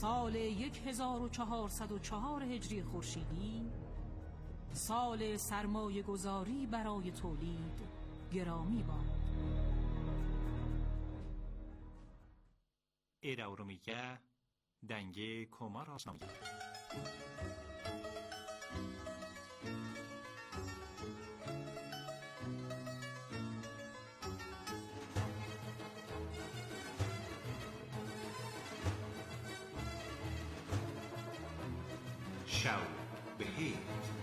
سال 1404 هجری خورشیدی، سال سرمایه گذاری برای تولید گرامی باد. ایراورومیگه دنگه کمار آسنامی شو بهیر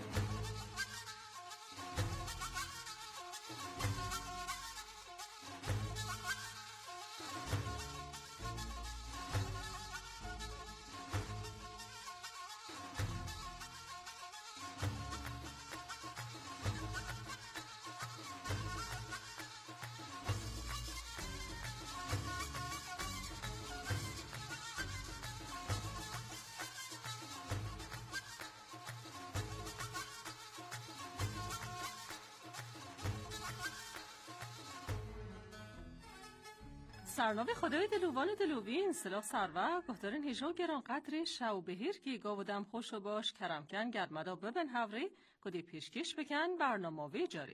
سرناوی خدای دلوان دلوین سلاح سرور گهدارین هیجو گران قدر شو بهیر که گاودم خوش و باش کرمکن گرمدا ببن هوری کدی پیشکش بکن برنامه جاری.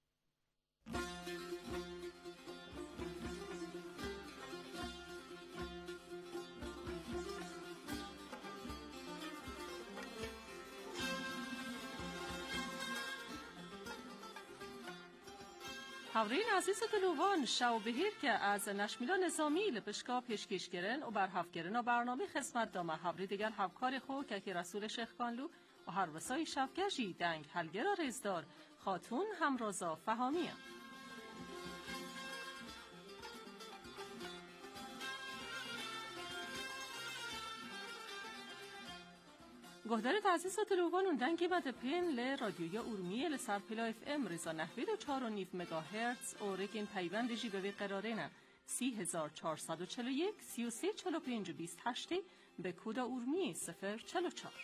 هاورین عزیز دلوان شو بهیر که از نشمیلا نظامی لپشکا پیشکش گرن و برهف گرن و برنامه خدمت دامه هاوری دیگر همکار خو که رسول شیخ کانلو و هر وسای شفگشی دنگ هلگرا ریزدار خاتون همرازا فهامیه. گهدارت عزیز و دلوان اون دنگی مده پین ل رادیوی اورمیه لسر پلا اف ام ریزا نحوید و 4.9 مگاهرتز و ریکین پیوند جی به قراره نه 3441 3345 28 به کودا اورمیه 044.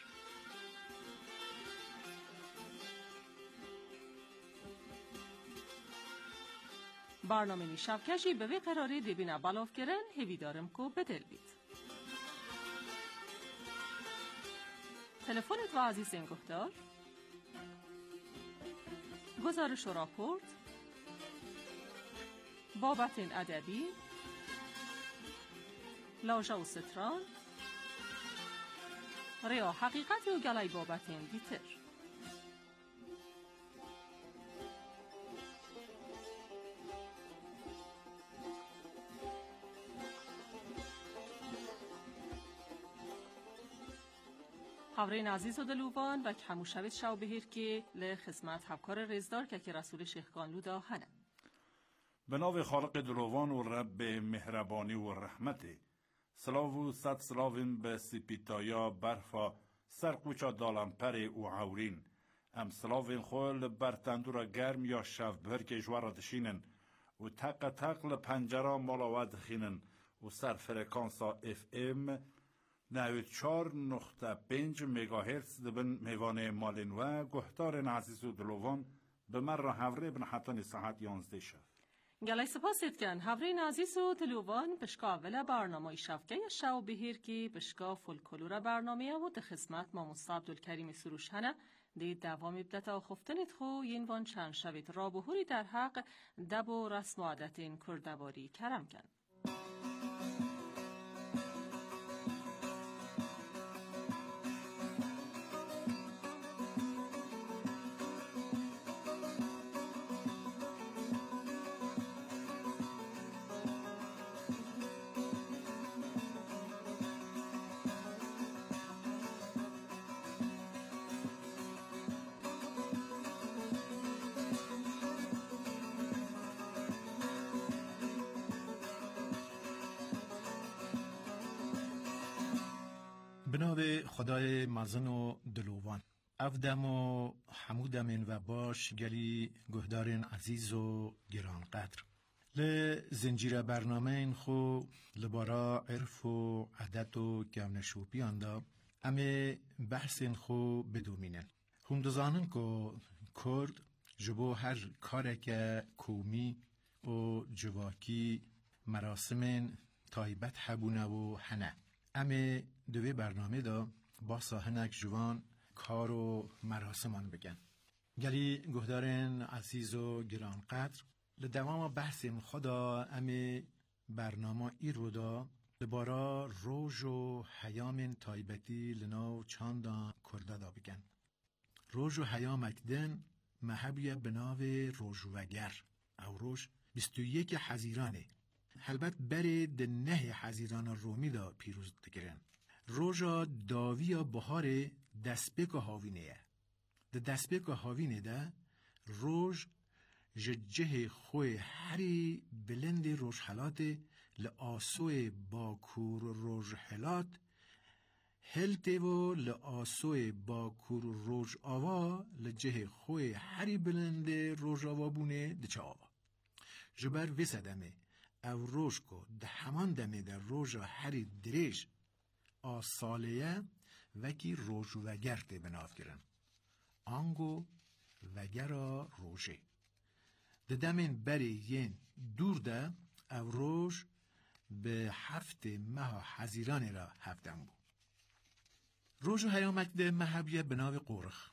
برنامه نی شبکشی به قراره دیبینه بلاف گرن هیوی دارم کو بدل بید. تلفنت و عزیز این گهدار گزارش و راپورت بابت این ادبی لاژا و ستران ریا حقیقتی و گلای بابت این دیتر. هاورین عزیز و دلوان و کموشوید شو بهیر که لخدمت همکار رزدار که رسول شیخ کانلو دا هنه. به نام خالق دلوان و رب مهربانی و رحمت سلاو و صد سلاویم به سپیتایا برفا سرقوچا دالانپر و هاورین ام سلاوین خول برتندورا گرم یا شفبر که جوارا دشینن و تق تقل پنجرا مالاود خینن و سر فرکانسا اف ام 94.5 مگاهرتز دبن میوان مالنوه گهدار عزیز و دلوان به مر هوری بن حتن ساعت 11 شد. گلای سپاسید کن هاورین عزیز و دلوان بشکا اول برنامه شفکه شو بهیر که بشکا فولکلور برنامه و ده خدمت ما عبدالکریم سروش هنه دی دوام ابدتا خفتنید خو ینوان چند شوید رابهوری در حق دب و رسم و عادت این کردواری کرم کن. به نام خدای مزن و دلوان افدم و حمودمین و باش گلی گهدارین عزیز و گران قدر زنجیره برنامه این خو لبارا عرف و عدد و گونشوپی اندا امه بحث این خو بدومینن هندزانن که کرد جبو هر کاره که کومی و جواکی مراسم تایبت حبونه و هنه امی دوی برنامه دا با ساهنک جوان کار و مراسمان بگن. گلی گهدارن عزیز و گرانقدر لدوام بحثیم خدا امی برنامه ای رو دا لبارا روژ و حیام تایبتی لناو چاندان کرده دا بگن. روژ و حیام اکدن محبیه بناو روژ وگر او روژ 21 حزیرانه. البته بره ده 9 حزیران رومی دا پیروز دگرن. روژا داوی بهار دسپک هاوینه. ده دسپک هاوینه ده روژ جه خوی هری بلند روژ حالات لآسوی باکور روژ حالات هلته و لآسوی باکور روژ آوا لجه خوی هری بلند روژ آوا بونه ده چه آوا. جبر ویسدمه او روژ کو ده همان دمه ده روژا هری دریش آسالیه وکی روژ وگرده بناف گرن. آنگو وگرا روژه. ده دمین بری ین دور ده او روژ به 7 ماه حزیران را هفتم بود. روژ و حیامک ده محبیه بناو قورخ.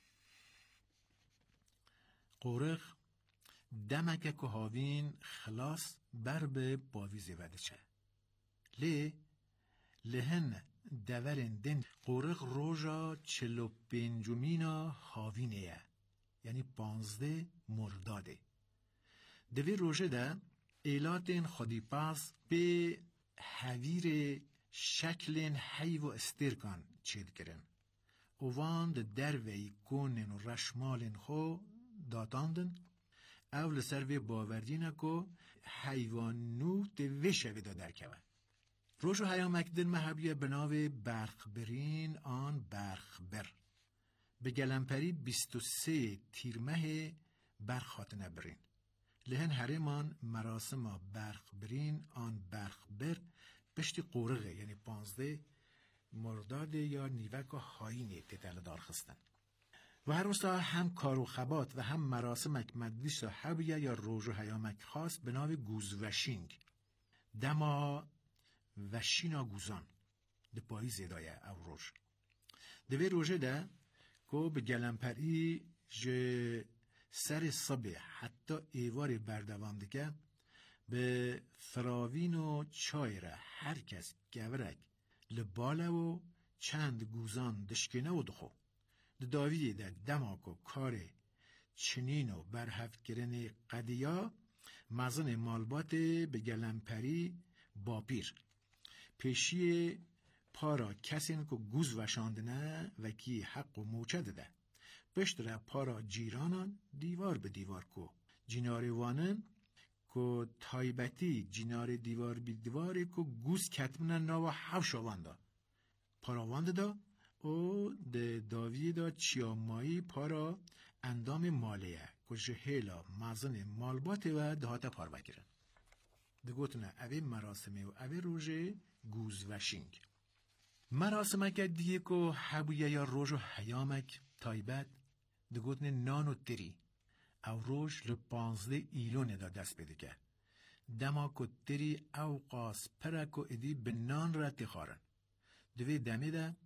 قورخ دمک که هاوین خلاص بر به باویزه وده چه. لهن دورن دن قورخ روژا 45 هاوینه یعنی 15 مرداده. دوی روژه ده ایلاتین خودی پاس به حویر شکلین حی و استرکان چید کرن. اوان ده دروی گونن و رشمالین خو داتاندن او لسر باوردین کو حیوانو ده وشه دا درکوه. روژ و حیامک دن محبیه بناو برخبرین آن برخبر. به گلمپری 23 تیرمه برخات نبرین. لهن هرمان مراسم برخبرین آن برخبر بشتی قورغه یعنی 15 مرداد یا نیوک و هاینه تتل دار خستن. و هر روستا هم کار و خبات و هم مراسمک مدلیس و حبیه یا روژ و حیامک خاص به ناو گوزوشینگ. دما وشینا گوزان ده پایی زیدایه او روژ. دوی روژه ده که به گلمپری جه سر صبح حتی ایوار بردوام دیگه به فراوین و چای را هر کس گورک لباله و چند گوزان دشکنه و دخو. داویه در دماک و کار چنین و برهفت گرن قدیا مزن مالبات به گلمپری باپیر. پیشی پارا کسین که گوز وشاندنه و کی حق و موچه ده. پشت پارا جیرانان دیوار به دیوار کو. جینار وانن که تایبتی جینار دیوار بی دیواره که گوز کتمنن ناو حوش آوانده. پارا وانده دا او ده داویه دا چیامایی پارا اندام مالیه که جهیلا مازن مالباته و دهاتا پار بگیرن. ده گوتنه اوه مراسمه و اوه روژه گوز وشینگ. مراسمه که دیگه که حبویه یا روژ و حیامک تایبت ده گوتنه نان و تری او روژ ل 15 ایلونه دا دست بده که دما که تری او قاس پرک و ادی به نان را تخارن. دوی دمه ده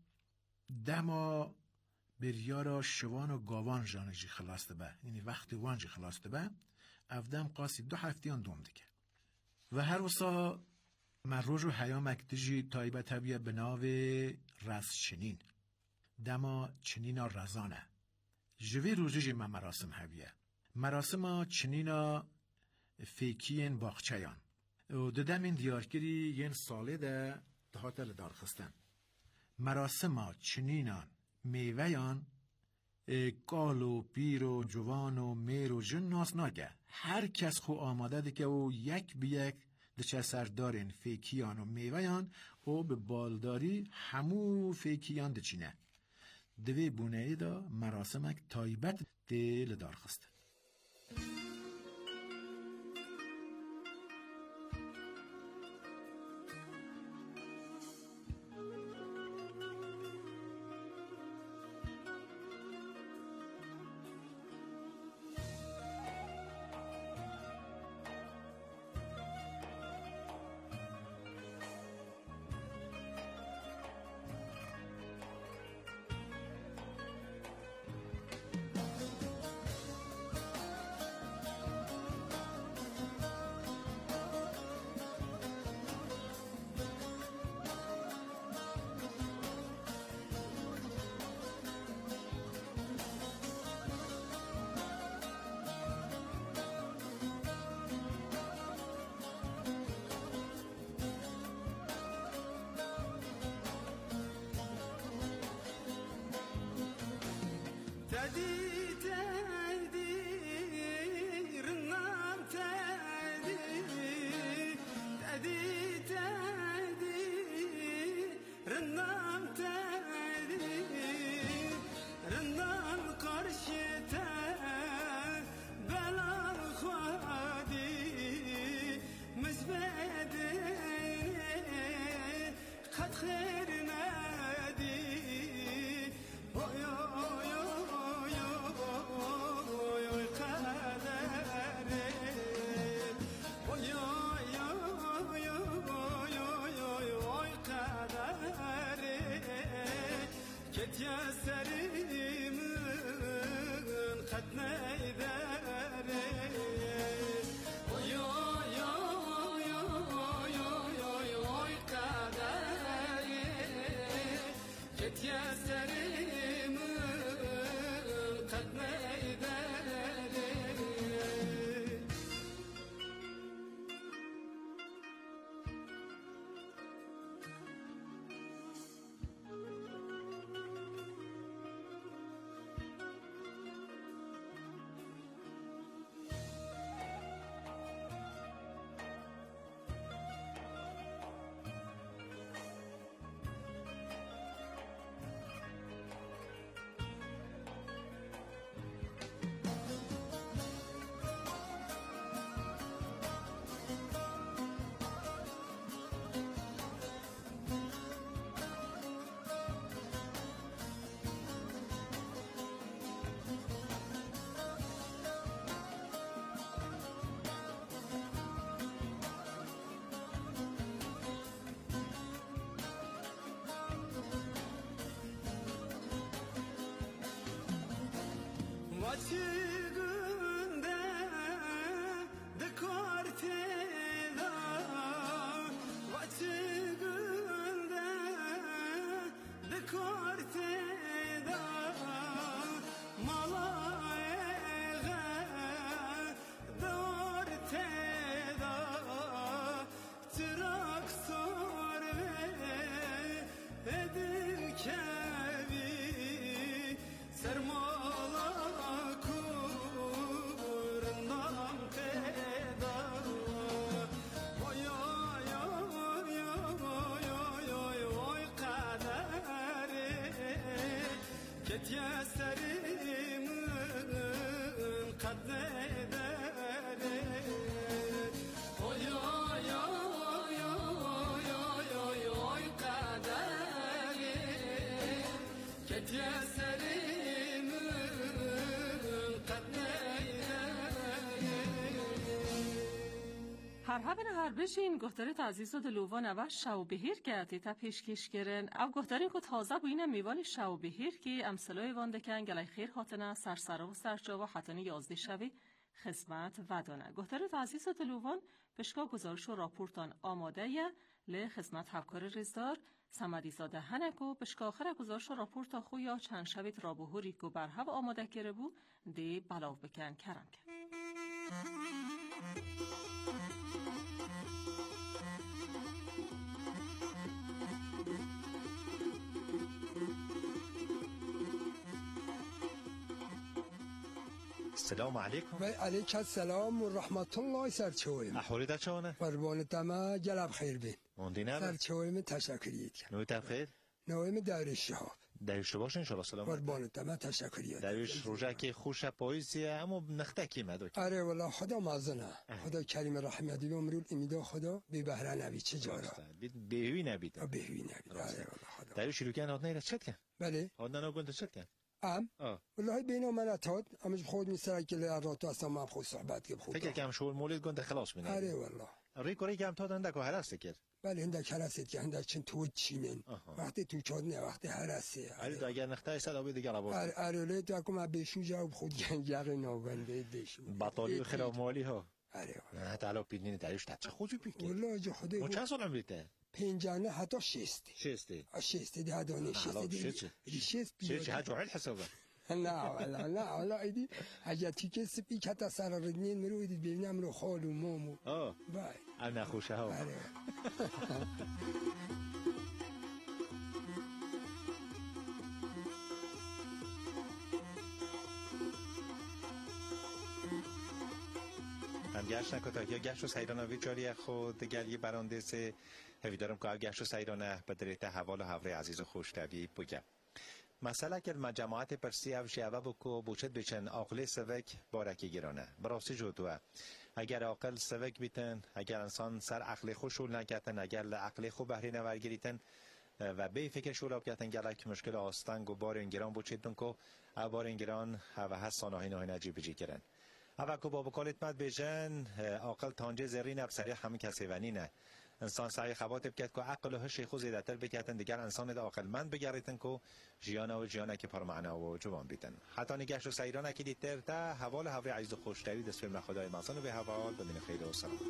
دما بریارا شوان و گاوان جانجی خلاسته به یعنی وقت وانجی خلاسته به افدم قاسی 2 هفتیان دوم دیگه. و هر وصا من روژ و حیامک دیجی تایبت هبیه بناو رس چنین دما چنینا رزانه جوی روژی من مراسم هبیه مراسم چنینا فیکین باخچیان و ددم این دیارگیری ین ساله ده دهاتل دار خستن. مراسم چنینان میویان قال و پیر و جوان و میر و جن ناس ناگه هر کس خو آماده ده که او یک بیک دچه سردارین فیکیان و میویان او به بالداری همو فیکیان دچینه. دوی بونه دا مراسمک تایبت دل دار خسته. Har haben har beshین گفتارت عزیز و دلوان و شو بهیر گرتی تا پیشکش کرن او گفتاری که تازه بوینه میوال شو بهیر که امثلای واندکن گلای خیر هاتنه سرسره و سرچاوه حتنی یازده شوی خدمت ودانه گفتارت عزیز و دلوان پشکا گزارش و راپورتان آماده یه ل خدمت همکار رزدار سمدی زاده هنکو پشکا آخر گزارش و راپورتا خویا چند شویت رابوهوری که برهو آماده کرده بو دی بلاو بکن کرم کن. السلام عليكم. وعليك السلام ورحمة الله سرچویم. أحوالي دا چونه؟ قربانت ما جلب خیر بین. موندینه؟ سرچویم تشکریت کن. نوی تبخیر؟ نویم داریش شهاب. داریش باش انشالله سلام. قربانت ما تشکریت. داریش روزه که خوش پاییزیه اما نخته کی مدو. آره والله خدا مازنه. خدا کریم رحمتی و امرول امیدا خدا بی بهره نبی چه جارا. بهوی نبید. بهوی نبید. آره والله خدا. داریش روکن آدنه را چت کن. بله. آدنه نگونت چت کن. والله بينه من اتاد امش خود میسرا که لراتو اصلا ما خود صحبت که خود فکر کنم شغل مولد گنده خلاص بینه آره والله ریکوری که هم تا دنده که هرسته کرد بله هندک هرسته که هندک چند تو چینن وقتی تو چاد نه وقتی هرسته آره تو اگر نخته صد آبی دیگه لابد آره له تو اكو ما بشو جاوب خود گنجق نوونده بشو بطالی و خراب مالی ها آره نه تعالی پیدنی دریش چه خوشی پیکه والله جو خدا چند سال هم بیته پنجانه حتی شسته ده دانه شسته هجو حل حسابه لا ایدی اگه تیکه سپی که تا سر ردنین مرو ایدی ببینم رو خال و مامو بای انا خوشه ها گشت نکتا یا گشت و سیرانه ویچاری خود گلی برانده سه هفیدارم که گشت و سیرانه بدریت حوال و حوره عزیز و خوشتوی بگم. مسئله که جماعت پرسی او شیوه بکو بوشت بچن عقل سوک بارکی گرانه براستی جدوه. اگر عقل سوک بیتن، اگر انسان سر عقل خوشول نکتن، اگر لعقل خو بهری نورگریتن و به فکر شولاب کتن گلک مشکل آستنگ و بار انگران بوچیدن که او بار انگران و هست ساناهی ناهی نجیب بجی کرن. او که با بکالت مد بیشن عقل تانجه زرین ابسری همه کسی ونینه. انسان سعی خباتب کرد که عقل و هشی خود زیادتر بکتن دیگر انسان دا عقل مند بگریتن که جیانه و جیانه که پرمعنا و جوان بیتن. حتی نگشت و سیرانه که دیتر تا حوال حوری عزیز و خوشتوی دست فیلم خدای مازن و به حوال بمین خیلی و سلام.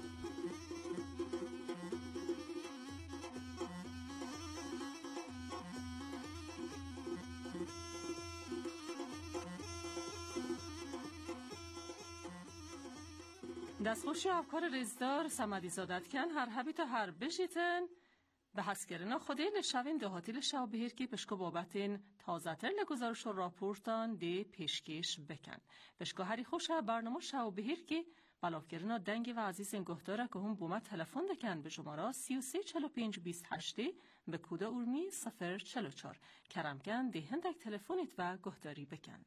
دستخوشی افکار رزدار سمدی زادتکن هر هبی تا هر بشیتن به حسکرنا خودی لشوین دهاتی لشو بهیر که پشکو بابتین تازه‌تر لگزارش و راپورتان دی پیشکش بکن. پشکو هری خوشه برنامه شو بهیر که بلافگرنا دنگی و عزیزین گهداره که هم بومت تلفن دکن به شماره 334528 به کود ارمی 044 کرمکن دی هندک تلفونیت و گهداری بکن.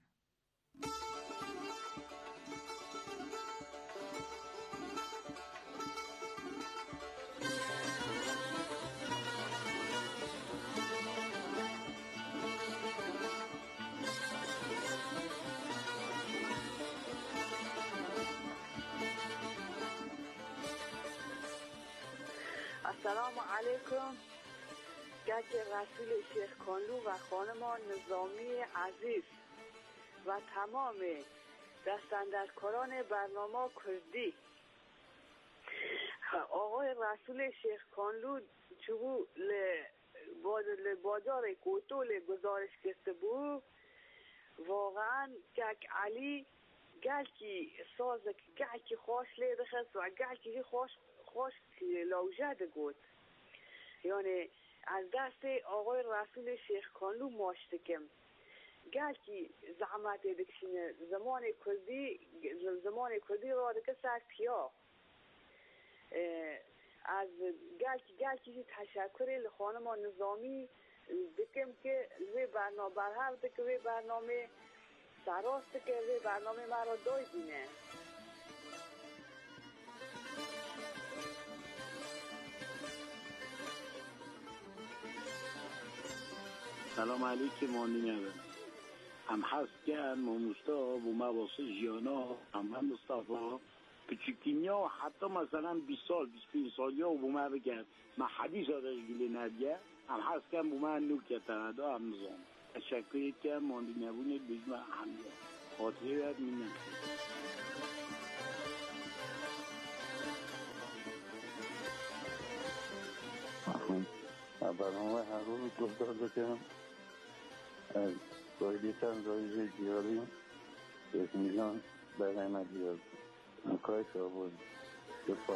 السلام علیکم. گرچه رسول شیخ کانلو و خانم نظامی عزیز و تمام دستاندرکاران برنامه کردی آقای رسول شیخ کانلو چگو بازار کوتول گزارش کرده بود واقعا که علی گلکی سازک گلکی خوش لیده خست و گلکی خوش لوجه گود یعنی از دست آقای رسول شیخ کانلو ماشتکم گلکی زحمت دکشینه زمان کردی را دکه سرپیا از گلکی تشکر لخانم نظامی دکم که وی برنامه برهر دکه وی برنامه سراست که وی برنامه مرا دای بینه. سلام علیکم ماندینه هم هست گرم ماموستا و مواسط جیانا هم مصطفا کچکینیا حتی مثلا 20 سال 25 سالیا و بومه بگرد من حدیث آدش گلی ندیه هم هست گرم بومه نوک تنده هم نظام تشکریت که ماندینه بونه بجمع همه خاطره باید مینم برنامه هر روز گفتار بکنم از بایدیتن رایزه جیاریم یک میزان برنامه جیار مکای شابون دفاع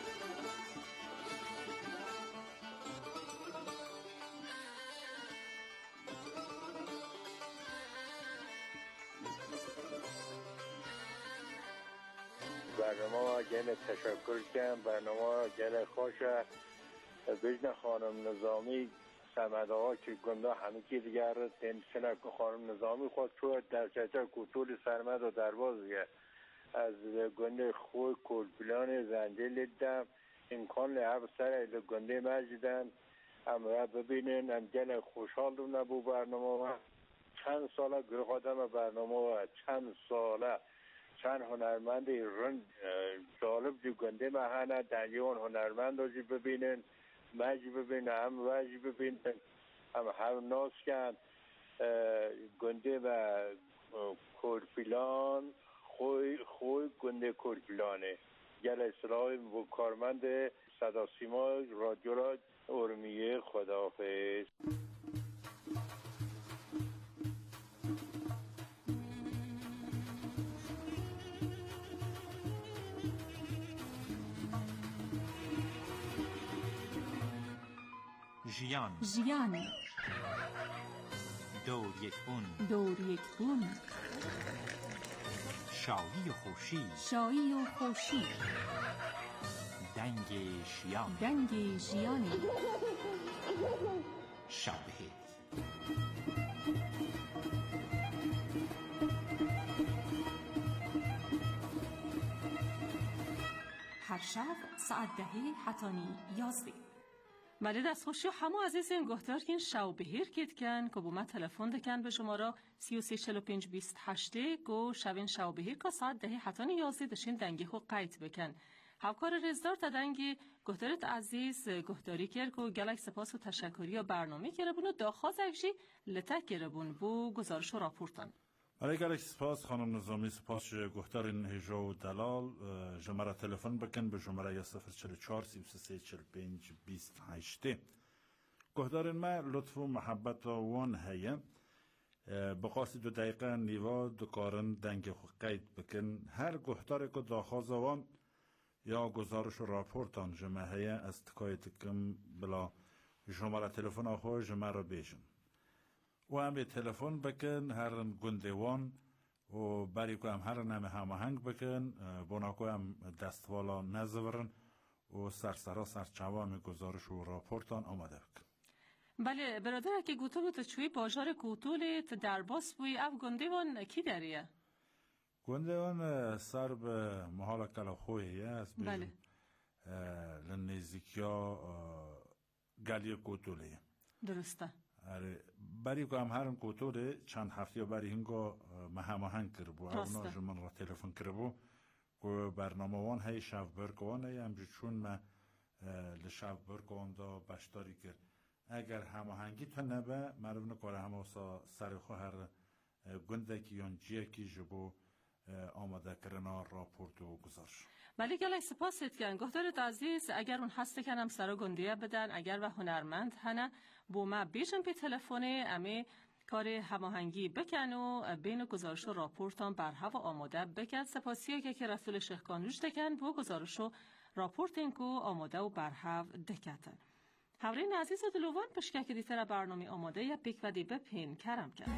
برنامه گل تشکر کنم برنامه گل خوشه بجن خانم نظامی سمده ها که گنده همه که دیگر تنسنه که خانم نظامی خود تو در چطور کتول سرمد و دروازه از گنده خوی کلپلان زنده لیدم امکان لحب سر گنده مجدم امرا ببینین ام گل خوشحال رو نبو برنامه چند ساله گرخادم برنامه چند ساله چند هنرمند رنگ جالب جو گنده مهانه دنیون هنرمند رو ببینین مجی ببینن هم وجی ببینن هم هر ناس کن گنده و کورپیلان خوی گنده کورپیلانه گل اصلاحی و کارمند صدا سیما رادیو را ارمیه خداحافظ. ژیان دور یک بون شایی و خورشید، شایی و خورشید، دنگ ژیان، دنگ ژیانی، شب بهیر. هر شب ساعت 10 حتانی 11. بله دستخوشی همو عزیز این گهدار که این شب بهیر کید کن که بومه تلفن دکن به شماره 334528 گو شبین شب بهیر که ساعت 10 حتانی 11 دشین دنگی خو قیت بکن. همکار رزدار تا دنگی گهدارت عزیز گهداری کرد که گلک سپاس و تشکری و برنامه کربون و داخواز اکشی لطک کربون بو گزارش و راپورتان. برای گلک سپاس خانم نظامی، سپاس گهدار این هجا و دلال. شماره تلفن بکن به شماره 044 33 45 28. گهدار ما لطف و محبت وان هیا بقاسی 2 دقیقه نیوا دکارن دنگ خو قید بکن. هر گهدار که داخواز وان یا گزارش و راپورتان جمعه از تکایت کم بلا شماره تلفن آخو جمعه را بیشن و هم تلفن بکن هر گندوان و بری که هم هر نمی هماهنگ بکن بنا که هم دستوالا نزورن و سرسرا سرچوام گزارش و راپورتان آماده بکن. بله برادر که گوتو بود چوی باجار کوتول درباس بوی او گندوان کی داریه؟ گندوان سر به محال کلا خویه است. بله. لنزیکیا گلی کوتوله. درسته. بری که هم هرن کوتوله چند هفته بری هنگا هماهنگ کربو. اونا جمن را تلفن کربو که برنامه وان های شب برکوان های همجور چون ما لشب برکوان دا بشتاری کرد. اگر هماهنگی تا نبه معلوم نکاره همه سر خو هر گنده که یان جیه که جبو آماده کرنا راپورت و گزارش. ولی گلک سپاس کن گهدارت عزیز اگر اون هسته کنم سرا گندیه بدن اگر و هنرمند هنه بو ما بیشن پی تلفونه امی کار هماهنگی بکن و بین گزارش و راپورتان بر هوا آماده بکن. سپاسیه که رسول شیخ کانوش دکن بو گزارش و راپورت اینکو آماده و بر هوا دکتن. هورین عزیز و دلوان پشکه که دیتر برنامه آماده یا پیک و دیبه پین کرم کرد.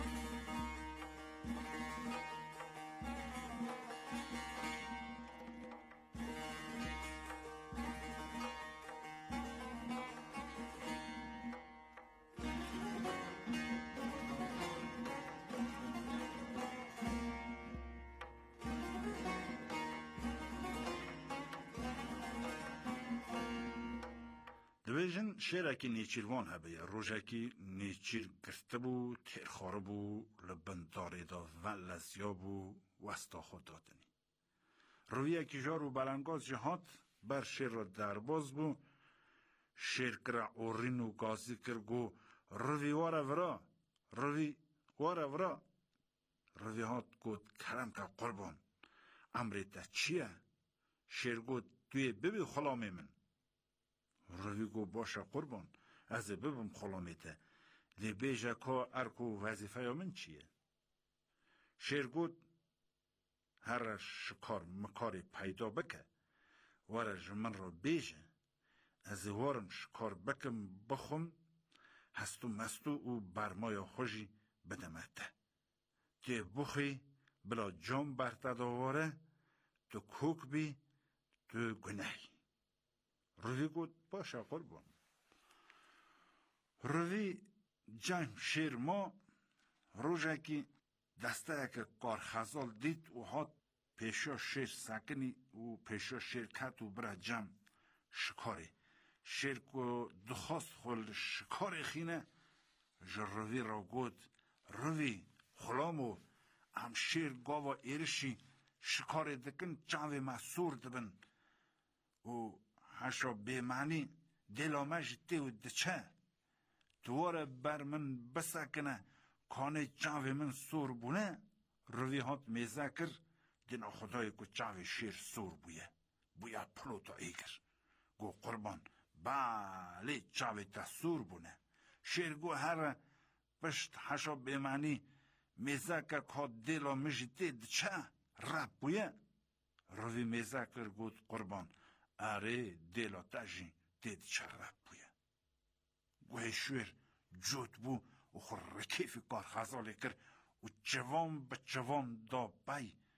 دویژن شیرکی نیچیروان هبه روژکی نیچیر گرفته بو تیرخاره بو لبنداره دا ولزیا بو وستا خود دادنی روی اکی جارو بلنگاز جهات بر شیر را درباز بو شیر کرا اورین و گازی کرگو روی واره ورا روی واره ورا روی هات گود کرم که قربان امریتا چیه؟ شیر گود توی ببی خلامی من روی گو باشه قربان از ببم خلامیته لی بیجه که ارکو وظیفه من چیه؟ شیر گود هر شکار مکاری پیدا بکه واره جمن را بیجه از وارم شکار بکم بخم هستو مستو و برمای خوشی بدمته تی بخی بلا جام برتداواره تو کوک بی تو گناهی روی گود باشه قربان روی جام شیر ما روژه که دسته که کار خزال دید و هات پیشا شیر سکنی و پیشا شیر کت و برا جام شکاری شیر که دخواست خول شکاری خینه روی را گود روی خلامو هم شیر گاوا ایرشی شکاری دکن چاوی مسور دبن و هشا بیمانی دلامش دیو دچه دواره بر من بسکنه کانه چاوی من سور بونه روی هات میزه کر دینا خدای که چاوی شیر سور بویه بویا پلوتا ایگر گو قربان بله چاوی تا سور بونه شیر گو هر پشت هشا بیمانی میزه کر که دلامش دید چه رب بویه روی میزه کر گود قربان اره دیلا تاجی دید چرب بویه گوه شویر جوت بو و خور رکیفی کار خزاله کر و جوان به جوان دا بای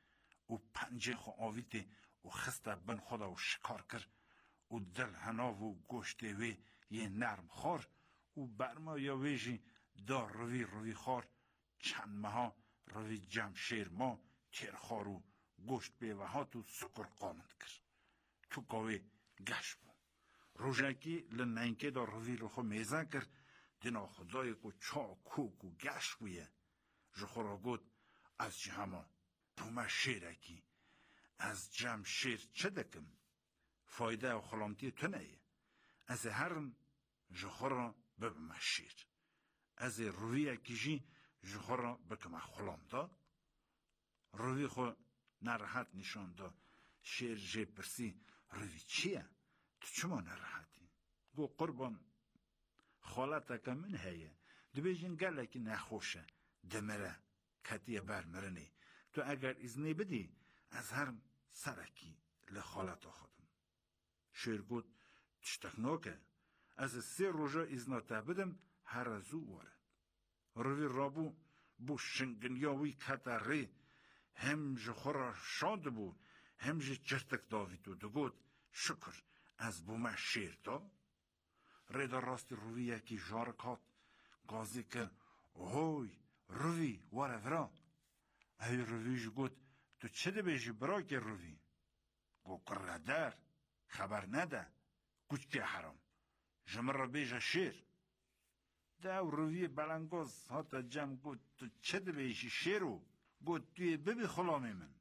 او پنجه خو آویده او خسته بن خدا و شکار کر او دل هنا و گوشت وی یه نرم خار او برما یا ویجی دا روی خار چند مها روی جمشیر ما تیر خارو گوشت بیوهات و سکر قامند کر تو کاوی گشت بو روژکی لنینکه دا روی رو خو میزن کر دینا خدای کو چا کوک و گشت بویه جخو را گود از جهما بومه شیرکی از جمشیر چه دکم فایده و خلامتی تو نیه از هرم جخو را ببمه شیر از روی اکیجی جخو را بکمه خلام دا روی خو نراحت نشان دا شیر جه پرسی روی چیه؟ تو چما نراحتی؟ گو قربان خالتا که من هیه دو بیجین گله که نخوشه دمره کتیه برمرنی تو اگر ازنی بدی از هرم سرکی لخالتا خودم شیر گود تشتک نوکه از 3 روزا ازناتا بدم هر ازو واره روی رابو بو شنگنیاوی کتره هم جخورا شاد بو هم جه چرتک داویدو دو گود شکر از بومه شیر دا ریدا راستی روی یکی جارکات گازی که اوی روی واره ورا اوی رویش گود تو چه ده بیشی برا که روی گو قردر خبر نده کچ که حرام جمر را بیشه شیر ده روی بلنگاز هاتا جمع گود تو چه ده بیشی شیرو گود توی ببی خلامی من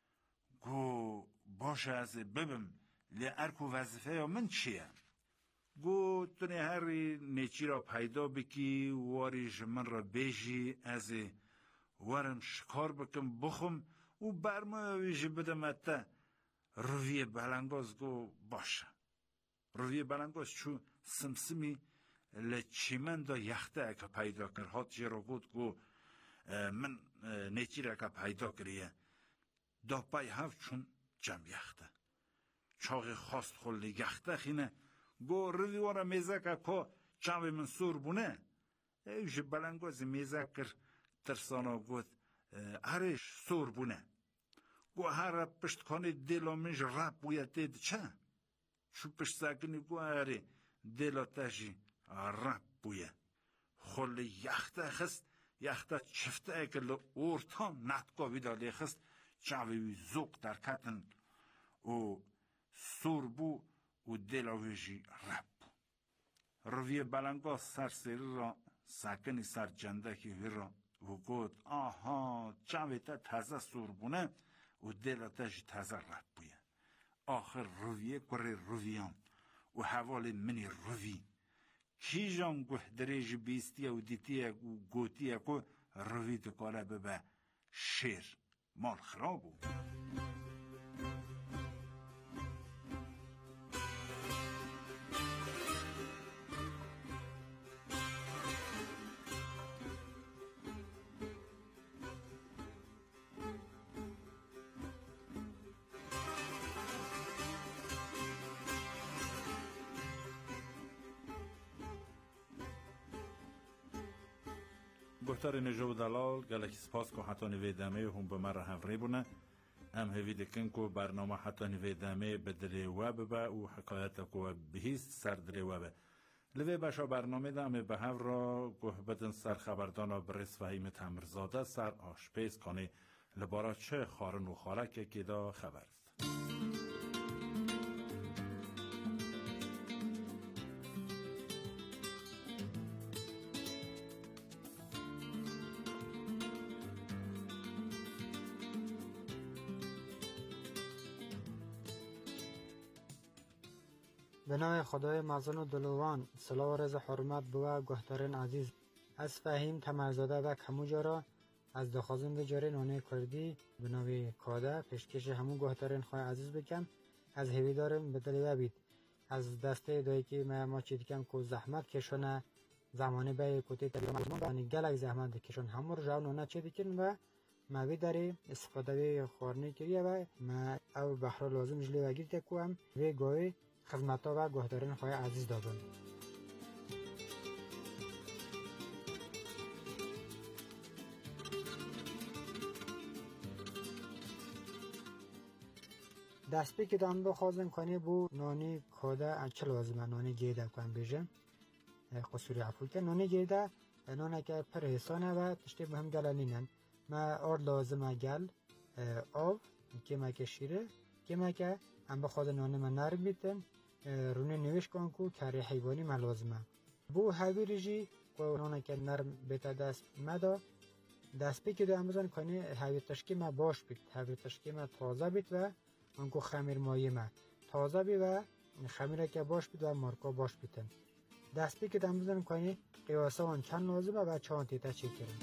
گو باشه از ببم لی ارکو وظیفه یا من چیه گو تو نه هری نیچی را پیدا بکی واریش من را بیشی از وارم شکار بکم بخم و برمایویش بدم اتا روی بلنگاز گو باشه روی بلنگاز چو سمسمی لچیمن دا یخته اکا پیدا کر هات جرا گو من نیچی را اکا پیدا کریه دا پای هف چون جمع یخته چاقی خواست خلی یخته خینه گو روی وارا میزه که چاوی من سور بونه ایوش بلنگاز میزه کر ترسانا گود هرش سور بونه گو هر پشت کنی دیلا منش رب بوید دید چه؟ چو پشت ساکنی گو هره دیلا تشی رب بوید خلی یخته خست یخته چفته اکل اورتان نتگاه ویدالی خست چاوی زوق در کتن و سور بو و دلاویجی رب روی بلنگاه سر سری را ساکنی سر جندکی وی را و گود آها چاوی تا تازه سور بونه و دلاتش تازه رب بویه آخر رویه کره رویان و حوال منی روی کی جان گوه دریج بیستیه و دیتیه و گوتیه که روی دکاره ببه شیر مال خرابو گفتار نجو دلال گلک سپاس که حتی نویدمه هم به مره هفری بونه ام هوی دکن که برنامه حتی نویدمه بدلی وب به و حکایت که بهیست سر دلی وب لوی بشا برنامه دامه به هف را گوه بدن سر خبردانا برس فهیم تمرزاده سر آشپیز کنه لبارا چه خارن و خارک که دا خبر است به نام خدای مزن و دلوان صلاح و رضا حرمت بوه گهترین عزیز از فهیم تمرزاده و کموجا را از دخوازم بجاره نانه کردی به نام کاده پیشکش همون گهترین خواه عزیز بکم از هوی دارم به دلیوه بید از دسته دایی که ما چید کم که زحمت کشانه زمانه به کتی تبیرم گلک زحمت کشان همون رو نانه چید کن و ما داری استفاده خورنی کریه و ما او بحر لازم جلی و گیر تکوام و گاهی خدمتا و گهدارین خواه عزیز دابن دست که دام بخوازن کنی بو نانی کاده چه لازمه نانی گیده کن بیجم قصوری عفو که نانی گیده نانی که پر حسانه و تشتی به هم گلنینن ما آر لازمه گل آب که که شیره که هم بخواد نانی من نرم بیتن رونه نوش کن کو کاری حیوانی ما لازمه بو هاوی رجی نانی که نرم بیت دست مدا دست که دو همزن کنی هاوی تشکی ما باش بیت هاوی تشکی ما تازه بیت و انکو خمیر مایه ما تازه بی و خمیره که باش بید و مارکا باش بیتن دست بی که دمزن کنی قیاسه وان چند لازمه و چند تیتا چی کرن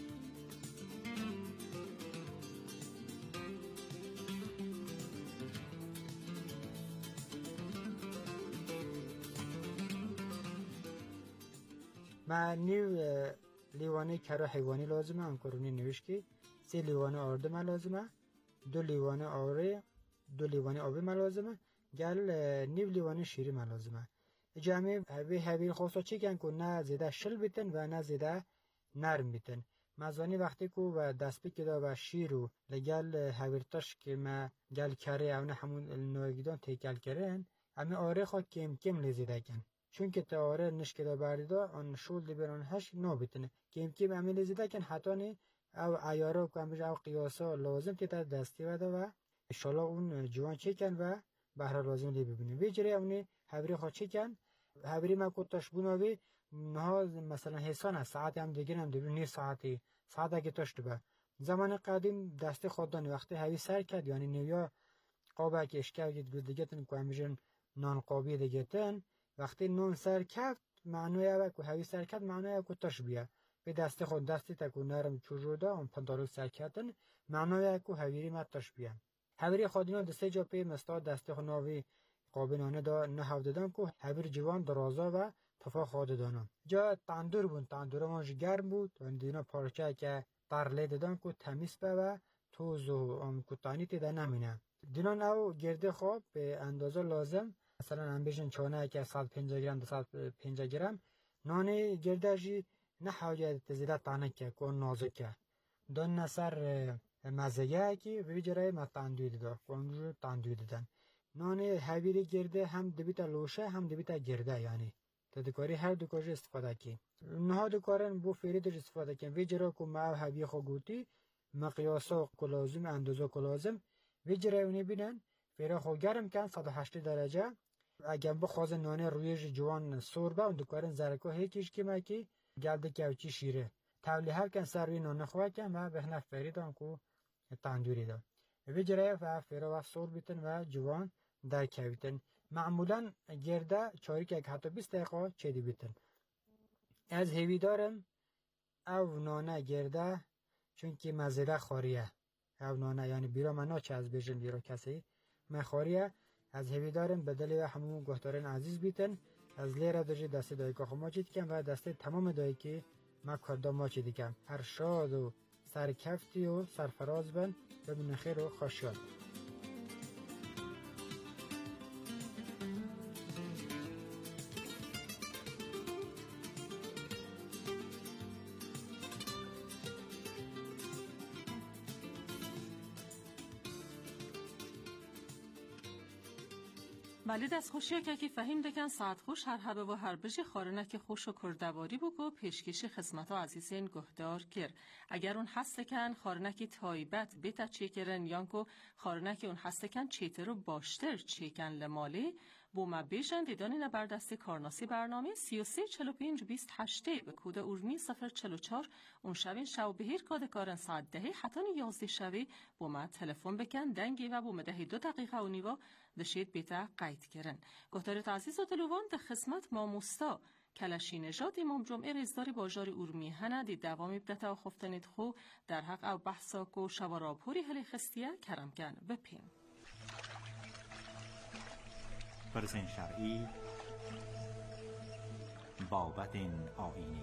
ما نیو لیوانه کرا حیوانی لازمه انکارونی نوش که 3 لیوانه آرده ما لازمه 2 لیوانه آره 2 لیوانه آبی ملازمه گل نیو لیوانه شیری ملازمه جمعی هوی خواستا چی کن که نه زیده شل بیتن و نه زیده نرم بیتن مزانی وقتی که و دست بی که دا و شیرو لگل هویرتاش که ما گل کره او نه همون نوگیدان تیکل کرن همه آره خواه کم لیزیده کن چون که تا آره نشکه دا بردیده آن شول دی بران هش نو بیتن کم همه لیزیده کن حتی نی او ایارا کن بجا او قیاسا لازم تیتا دستی وده و انشالله اون جوان چی کن و بهره لازم لی ببینیم وی جره اونی هبری خواه چی کن هبری ما کتاش بوناوی نها مثلا حسانه ساعت هم دیگر هم دیگر 9 ساعتی ساعت اگه تاشت به زمان قدیم دست خوددانی وقتی هوی سر کرد یعنی نویا قابه که اشکه وجود دیگتن که همیشن نان قابی دیگتن وقتی نان سر کرد معنوی اوه که هوی سر کرد معنوی اوه کتاش بیا به دست خود دستی تکو نرم چوجودا اون پندارو سر کردن معنوی اوه که هویری متاش بیا هبری خودینو دسته جا پی مستا دسته خناوی قابلانه دا نهاو دادن که هبری جوان درازا و تفا خواده دانم جا تندور بون تندور مانش گرم بود و دینا پارچه که ترله دادن که تمیز به و توز و کتانی تیده نمینه دینان او گرده خواب به اندازه لازم مثلا هم بیشن چانه که 150 گرم 250 گرم نانه گرده جی نه حاجه تزیده تانه که نازکه دان نصر مزگه که به جرای ما تندوی داده کنجور تندوی دادن نان هویری گرده هم دبیتا لوشه هم دبیتا گرده یعنی تدکاری هر دو کار استفاده کی نه دو کارن بو فرید استفاده کی وی جرا کو ما هوی خو گوتی مقیاسا کلازم اندازه کلازم وی جرای اونی بینن فرا خو گرم کن 180 درجه اگه بخواز نان رویش جوان سوربه اون دو کارن زرکو هیچیش کی ما کی گلد کوچی شیره تولی هر کن سروی نان خوا کن و به فریدان کو تندوری دا وی جرای و فرا و سور بیتن و جوان در کویتن معمولا گرده چاری که حتی 20 دقیقه چیدی بیتن از هیوی دارم او نانه گرده چون که مزیده خاریه او نانه یعنی بیرا منا چه از بیشن بیرا کسی من خاریه از هیوی دارم بدلی و همون گهتارین عزیز بیتن از لیره داشتی دستی دایی که خود ما چید کن و دستی تمام دایی که ما کدا ما چیدی کن هر شاد و سرکفتی و سرفراز بن ببین خیر و خوشیاد ولی دست خوشیه که فهیم دکن ساعت خوش هر حبه و هر بجی خارنک خوش و کردواری بگو پیشکش خدمت عزیزین گهدار کر اگر اون هست کن خارنکی تایبت بیتا چی کرن یانکو خارنکی اون هست کن چیتر و باشتر چی کن لمالی بو ما بیشن دیدانی نبردست کارناسی برنامه 334528 به کود اورمی 044 اون شوین شو بهیر کاد کارن ساعت 10 حتی 11 شوی بو ما تلفن بکن دنگی و بو مدهی 2 دقیقه و نیوا دشید بیتا قید کرن گهدارت عزیز و دلوان ده خدمت ما مستا کلشی نژاد امام جمعه رزداری باجار اورمی هنه دی دوامی بدتا و خفتنید خو در حق او بحثاک و شوارابوری هلی خستیه کرم کن بپیم برزن شرعی بابت آینی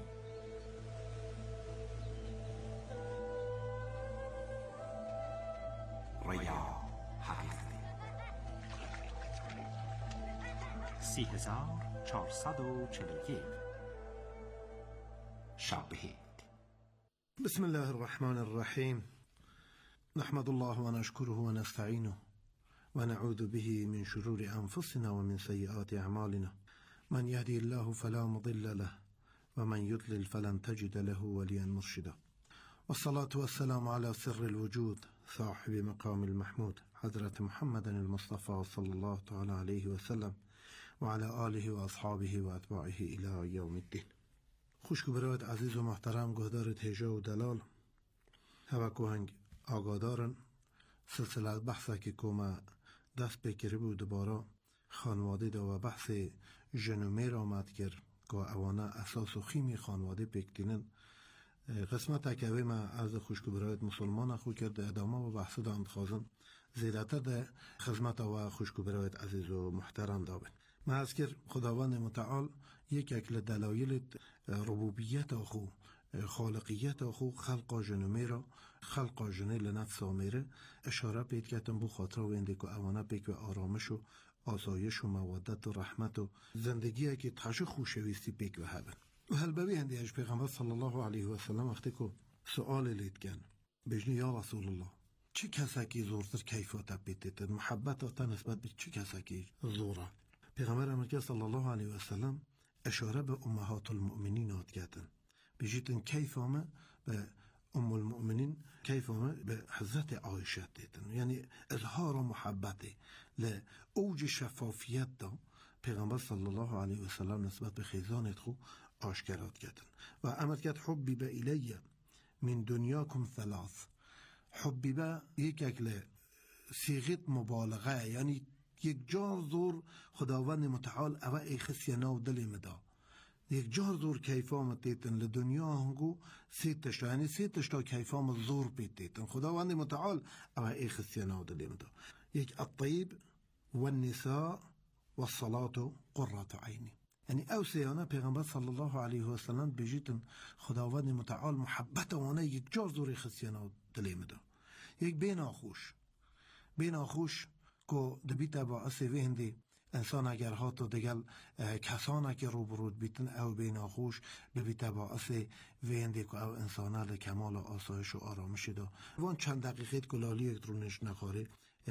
ریا حقیقتی 3441 شبهید. بسم الله الرحمن الرحیم. نحمد الله و نشکره و نستعینه ونعوذ به من شرور أنفسنا ومن سيئات أعمالنا من يهدي الله فلا مضل له ومن يضلل فلن تجد له وليا مرشدا والصلاة والسلام على سر الوجود صاحب مقام المحمود حضرت محمد المصطفى صلى الله تعالى عليه وسلم وعلى آله و اصحابه و اتباعه الى یوم الدین. خوشگو برایت عزیز و محترم گهدار تیجا و دلال هوکوهنگ آگادارن سلسله بحثه که کما دست بکری بود دوباره خانواده دا و بحث جنومیر آمد کرد که اوانه اساس و خیمی خانواده بکتینن قسمت که ما از خوشگو برایت مسلمان خو کرد ادامه و بحث دا اندخوازن زیادتر دا خدمت و خوشگو برایت عزیز و محترم دابن. ما اذکر خداوند متعال یک اکل دلایل ربوبیت آخو خالقیت آخو خلق جنومی را خلق جنه لنفس آمیره اشاره پید کتن بو خاطر و انده که اوانه پیک و آرامش و آسایش و مودت و رحمت و زندگی که تحش خوشویستی پیک و هبن و هلبوی هنده اش پیغمبر صلی الله علیه و سلم وقتی که سؤال لید کن بجنی یا رسول الله چه کسی که زورتر کیفات بیتید محبت آتا نسبت به چه کسی که زوره پیغمبر امریکا صلی الله علیه و سلم اشاره به امهات المؤمنین آد کردن بجیتن کیف آمه به ام المؤمنین کیف آمه به حضرت عایشه دیدن یعنی اظهار محبته لأوج شفافیت دا پیغمبر صلی الله علیه و سلم نسبت به خیزانت خو آشکرات کردن و امر کرد حبی به الیه من دنیاکم ثلاث حبی به یک اکل صیغه مبالغه یعنی یک جار زور خداوند متعال اوه ای خسینا و دل مدا یک جار زور کیفام تیتن لدنیا هنگو سیتشتا یعنی سیتشتا کیفام زور پیتیتن خداوند متعال اوه ای خسینا و دل مدا یک الطیب والنساء والصلاة قرة عینی یعنی او سیانه پیغمبر صلی الله علیه و سلم بجیتن خداوند متعال محبت وانه یک جار زور خسینا و دل مدا یک بین آخوش که دبیتا با اصوی هندی انسان اگر هاتو دگل کسانه که روبرود بیتن او بین آخوش ببیتا با اصوی هندی که او انسانه لکمال آسایش و آرامش دا وان چند دقیقیت کلالی یک درونش نخواره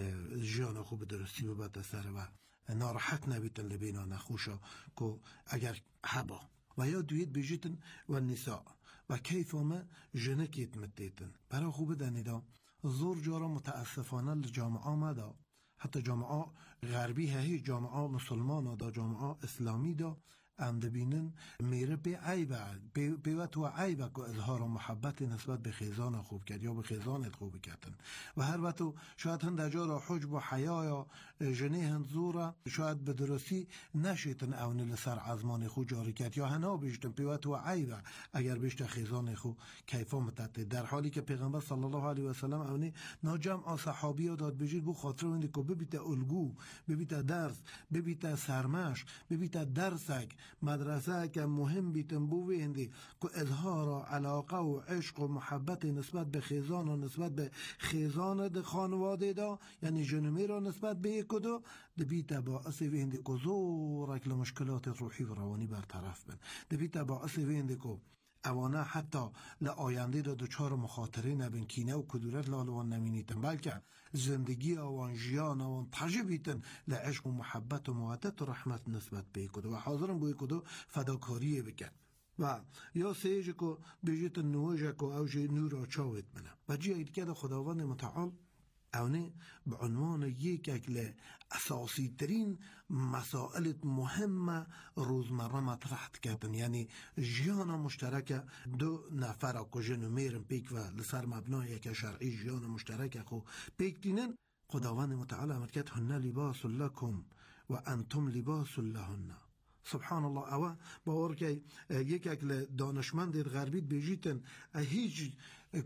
جیان خوب درستی ببت سر و ناراحت نبیتن لبینا نخوشا که اگر حبا و یا دوید بجیتن و نساء و کیف همه جنکیت متیتن برای خوب دنیدا زور جارا متاسفانه لجامعه آمده حتی جامعه غربی هی جامعه مسلمان دا جامعه اسلامی دا اندبینن میره به عیبه به تو عیبه که اظهار محبت نسبت به خیزان خوب کرد یا به خیزانت خوب کردن و هر وقت شاید هند جارا حجب و حیا یا جنه هند زورا شاید به درستی نشیتن اون لسر عزمان خود جاری کرد یا هنا بیشتن به تو عیبه اگر بیشتر خیزان خود کیفا متت در حالی که پیغمبر صلی الله علیه و سلم اونی ناجمع صحابی داد بجید بو خاطر اون که ببیت الگو ببیت درس ببیت سرمش ببیت درسک مدرسه که مهم بیتن بوی هندی که اظهار علاقه و عشق و محبت نسبت به خیزان و نسبت به خیزان ده خانواده دا یعنی جنومی را نسبت به یک دو ده بیت با اصوی هندی که زور اکل مشکلات روحی و روانی برطرف بن ده بیت با اصوی هندی که اوانه حتی لآینده دا دوچار مخاطره نبین کینه و کدورت لالوان نمینیتن بلکه زندگی آوان جیان آوان تجربیتن لعشق و محبت و مودت و رحمت نسبت به کدو و حاضرم بوی کدو فداکاریه بکن و یا سیجه که بجیت نوجه که اوج نور چاوت منه و جی اید که خداوند متعال اونه به عنوان یک اکل اساسی ترین مسائل مهم روزمره مطرح کردن یعنی جیان مشترک دو نفر که جنومیرن پیک و لسر مبنای یک شرعی جیان مشترک خو پیک دینن خداوند متعال امر کرد هن لباس لکم و انتم لباس لهن سبحان الله اوه باور که یک اکل دانشمند غربی بجیتن هیچ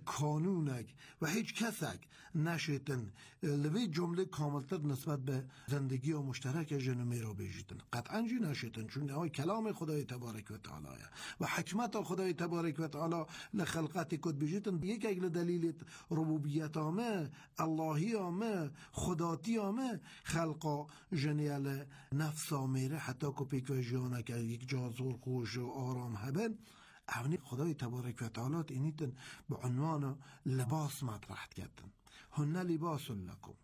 کانونک و هیچ کسک نشیتن لوی جمله کاملتر نسبت به زندگی و مشترک جنومی را بجیتن قطعا جی نشیتن چون نهای کلام خدای تبارک و تعالی و حکمت خدای تبارک و تعالی لخلقت کد بجیتن یک اگل دلیل ربوبیت آمه اللهی آمه خداتی آمه خلقا جنیل نفس آمیره حتی که پیک و جیانه که یک جازور خوش و آرام هبن اونی خدای تبارک و تعالی اینیتن به عنوان لباس مطرح کردن هن لباس لکم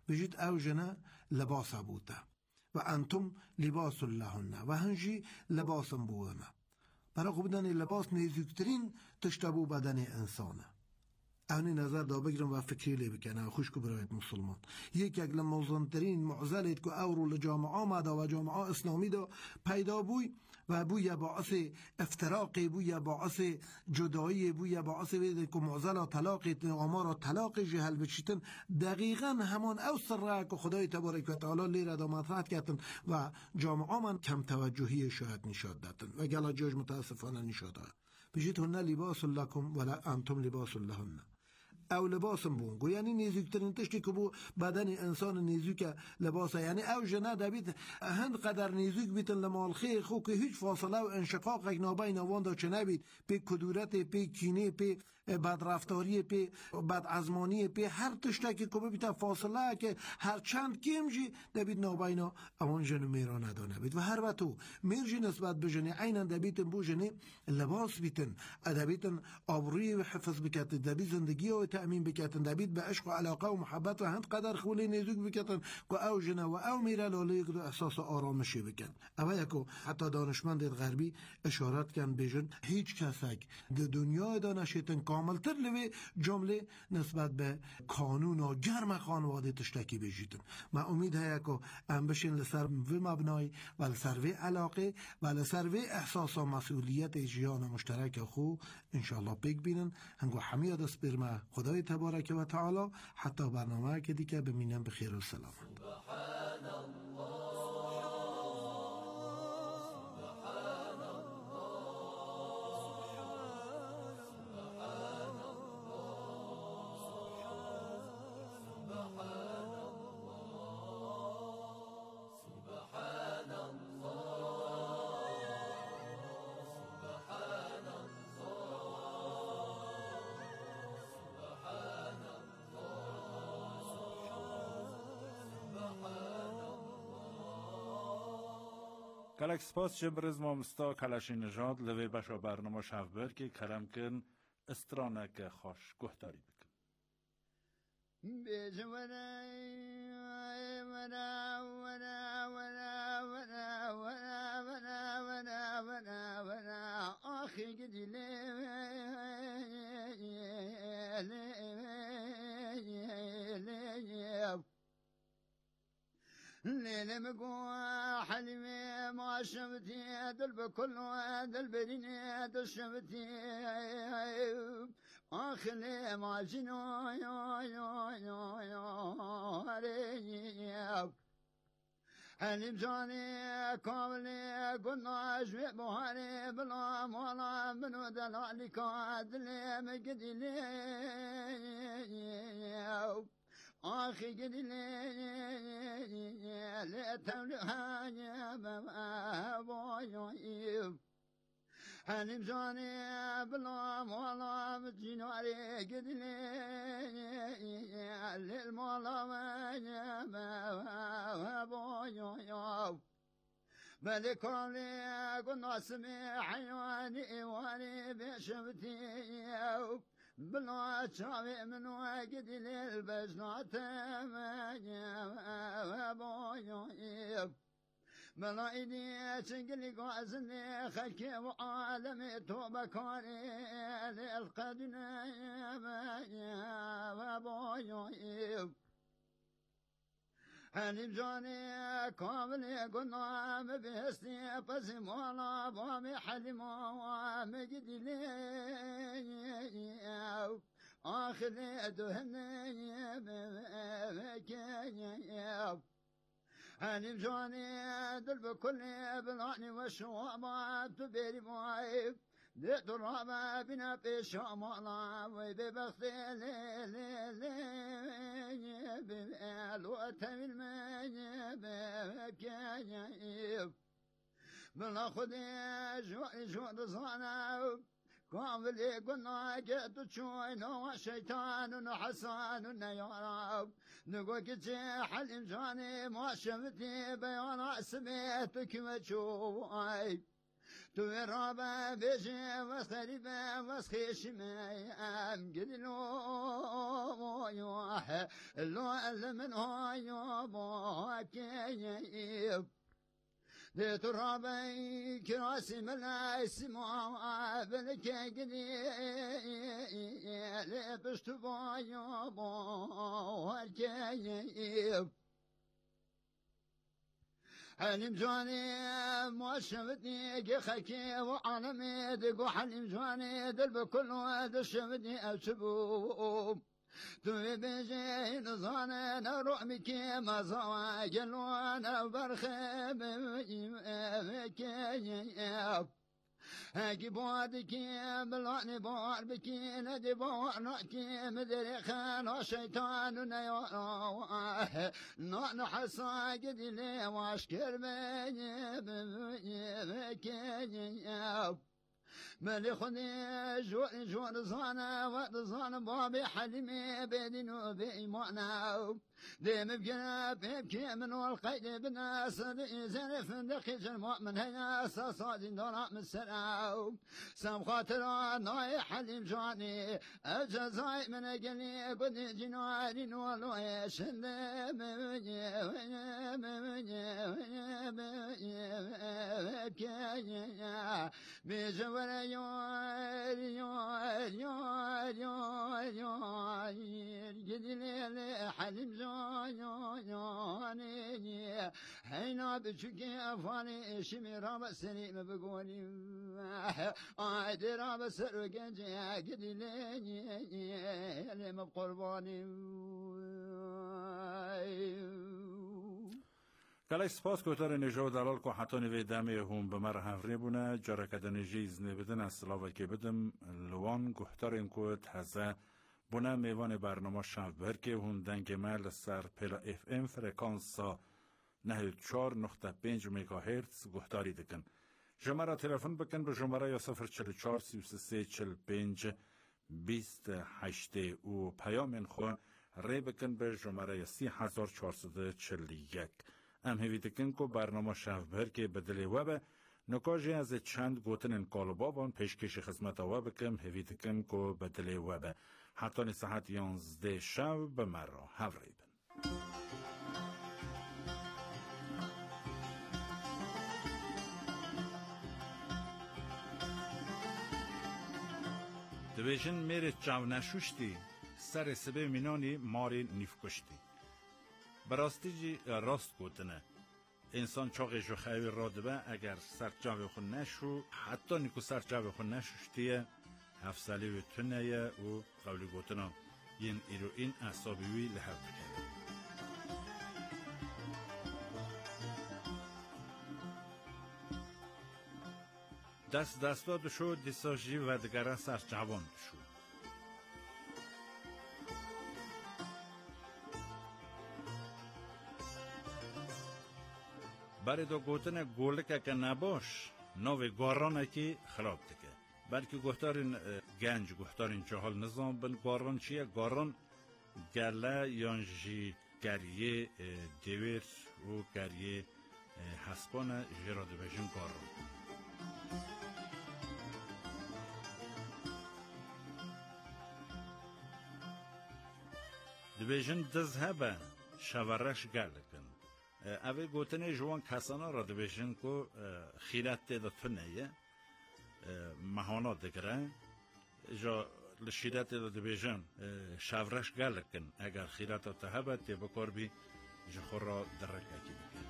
بجید او جنه لباس بوده و انتم لباس لهن و هنجی لباسم بوده. برای خب بدن لباس نیزیکترین تشتبو بدن انسانه. اونی نظر دا بگیرم و فکری لی بکنه خوش که برایت مسلمان یک اگل موزنترین معزلت که او رو لجامعه آمده و جامعه اسلامی دا پیدا بوی و بوی باعث افتراقی بوی باعث جدایی بوی باعث وید که معزل طلاقی آمار طلاق جهل بچیتن دقیقا همان او سر که خدای تبارک و تعالی لیره دا مطرحت کردن و جامعه من کم توجهی شاید نشاد دادن و گلا جاج متاسفانه نشاده بجید هنه لباس لکم ولا انتم لباس لهن او لباسم بونگو یعنی نیزوکترین تشتی که بو بدن انسان نیزوک لباسه یعنی او جنه دبید هند قدر نیزوک بیتن لمالخی خو که هیچ فاصله و انشقاق اگنابین اوان دا چه نبید پی کدورت پی کینه پی بدرفتاری پی بدعزمانی پی هر تشتکی که بیتا فاصله که هر چند کم جی دبید نابینا اوان جنه میرا ندانه بید و هر وقتو میرجی نسبت بجنه اینن دبیتن بو جنه لباس بیتن دبیتن آبروی و حفظ بکتن دبید زندگی و تأمین بکتن دبید به عشق و علاقه و محبت و هند قدر خولی نیزوک بکتن که او جنه و او میره لاله دو احساس آرامشی بکن او یکو حتی دانشمند غربی اشارت کن بیجن هیچ کسک در دنیا دانشیتن کاملتر لوی جمله نسبت به کانون و گرم خانواده تشتکی بیجیتن ما امید هیا که ام بشین لسر و مبنای و لسر و علاقه و لسر و احساس و مسئولیت جیان مشترک خو انشاءالله بگ بینن هنگو حمید دست برمه خدای تبارک و تعالی حتی برنامه که دیگه بمینم بخیر و سلامت. کلک سپاس جبرز مامستا کلاشی نژاد لوی بشا برنامه شفبر که کرم کن استرانک خوش گهداری بکن آخی گدی ليلة مقوى حلمي ما شفتي دل بكل دل بريني دل شفتي آخلي ما جنو حلم جاني كاملي قلنا جوي بوهاني بلا مولا منو دلالي كادلي مقدي لي آخی گدی لتولها يا بابا حلم جاني بلا مولا مجنوري گدی للمولا يا بابا ملكم لي قلنا سمي حيواني واني بشفتي بلا شاوي من واجد للبجنات ما بويب بلا إيدي تنقلي قازني خلكي وعالمي توبة كاري للقدنا ما بويب حلم جاني كامل قلنا مبهستي بسي مولا بامي حلم ومجد لي آخذ دهني بكي حلم جاني دل بكل بلاني وشوابات تبيري معيب دي ترابا بنا بيشو مولا وببختي الوقت بالمجيب بلا خدي جو رزانا قابلي قلنا جد تشوين وشيطان وحسان يارب نقول كتي حلم جاني ما شفتي بيانا سميتك وشوي توی رابا بشه واسخریبه واسخیش میم گدلو يوح لو من هاي باكي دي ترابي كراسي من اسمع بالكيقني لبست بايا باكي حلم جاني ما شفتني قخكي وعالمي دقو حلم جاني دل بكل واد شفتني أشبوب توي بيجي نظانا نروح بكي ما زوا قلوانا برخب بكي هاكي بوادكي بلعني بوار بكي ندي بوار نحكي مدري خان شيطان نحن حصا قدي لي واشكر بكي مالي خذي جوار زانا وزانا بابي حلمي بيدين وبإيمانا ديم بقنا بيبكي من والقيد بناس زنف دقيج المؤمن هيا صادين دراء من السلام سام خاطر ناي حلم جاني الجزاي من قلي قد جناري ولو يشن بجوار يار يار يار يار يار قدي حلم جاني حينا بشكي أفاني شمي رابع سليم بقولي عاد رابع سرقنجي قدي لي مبقرباني کلای سپاس کوتار نجات دلال که حتی نویدمی هم به مرحفری بونه جاره کدن جیز نبیدن از سلاوه که بدم لوان گوهتار این که تازه بونه میوان برنامه شنف برکه هم دنگ مل سر پیلا اف ام فرکانسا 94.5 مگاهرتز گوهتاری دکن. شماره تلفن بکن به شماره 044 33 45 28 و پیام خون ری بکن به شماره 3441. ام هیویدکن که برنامه شنف برکه بدل وبه نکاجی از چند گوتن کالبابان پیشکش خدمت وبکم هیویدکن که بدل وبه حتی ساعت 11 شب به مرا هفریبن. دویشن میره چاو نشوشتی سر سبه مینانی ماری نیفکشتی. براستی جی راست گوتنه انسان چاقش و خیلی رادبه اگر سر جاوی خون نشو حتی نیکو سر جاوی خون نشوشتیه هفسالی و تنه و قولی گوتنه ین ایرو این اصابیوی لحب بکنه. دستاد شو دیساجی و دگره سر جوان شو. برای دو گوتن گولک که نباش نوی گارانه که خراب تکه بلکه گوهتارین گنج گوهتارین جهال نظام بن گاران چیه؟ گاران گله یانجی گریه دیویر و گریه حسبانه جراده بجن گاران دبیجن دزهبه شورش گلکن اوه گوتنه جوان کسانا را دبیشن که خیرت دیده تنه مهانا دگره جا لشیرت دیده دبیشن شورش گلکن اگر خیرت تهبه تی بکار بی جا خور را درک اکی بکن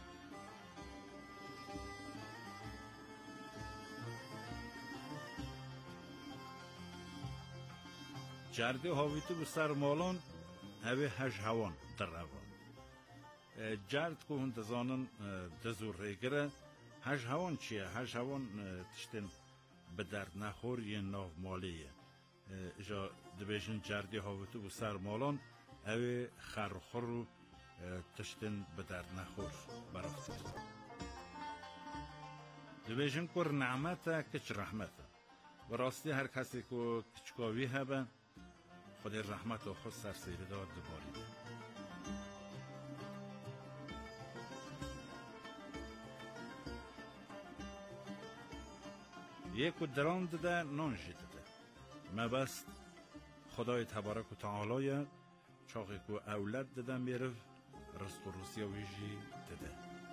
جرده هاویتو بسر مالان اوه هش هوان در روان جرد که هون دزانن دزور ریگره هش هوان چیه؟ هش هوان تشتن به درد نخور یه ناو مالیه جا دبیشن جردی هاوتو و سر مالان اوه خرخور رو تشتن به درد نخور برافته دبیشن کر نعمته کچ رحمته و راستی هر کسی که کچکاوی هبه خود رحمت و خود سرسیری داد دباری ده یک درام داده نان جیده ده مبست خدای تبارک و تعالی چاقی که اولاد دادم میرف رزق و روسیا ویجی داده.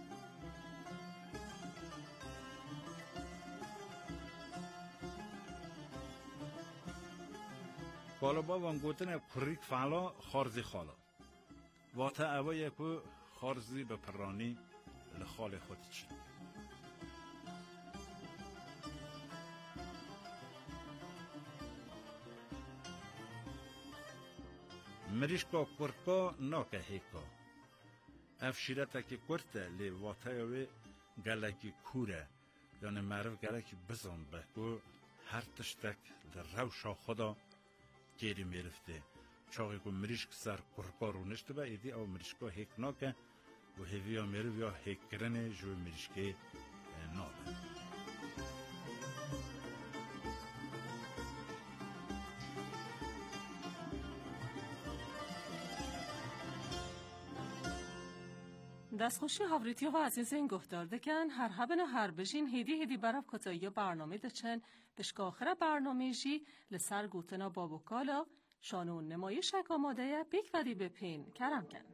بالا با وان گوتن کریک فعلا خارزی خالا و تا اوایه که خارزی به پرانی لخال خود چی مریشکا کرکا ناکه هیکا افشیرتا که کرته لی واتایوی گلکی کوره یعنی معرف گلکی بزن به که هر تشتک در روشا خدا گیری میرفته چاقی که مریشک سر کرکا رو نشته با ایدی او مریشکا هیک ناکه و هیویا میرف یا هیک کرنه جو مریشکه ناکه دستخوشی هاوریتی و عزیز این گفتار دکن هر هبن هر بجین هیدی برف کتایی برنامه دچن بشکا آخر برنامه جی لسر گوتنا بابوکالا شانون نمایش آماده بیک ودی بپین کرم کن.